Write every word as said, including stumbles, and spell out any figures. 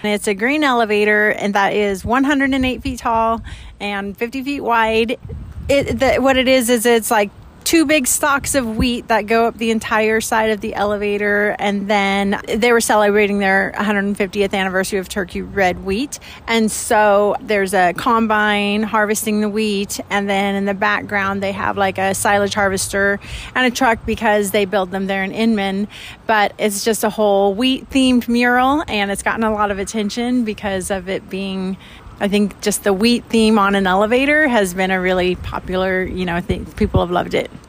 It's a grain elevator, and that is one hundred eight feet tall and fifty feet wide. It the, what it is is it's like two big stalks of wheat that go up the entire side of the elevator, and then they were celebrating their one hundred fiftieth anniversary of Turkey Red Wheat, and so there's a combine harvesting the wheat, and then in the background they have like a silage harvester and a truck because they build them there in Inman. But it's just a whole wheat themed mural, and it's gotten a lot of attention because of it being, I think just the wheat theme on an elevator has been a really popular, you know, I think people have loved it.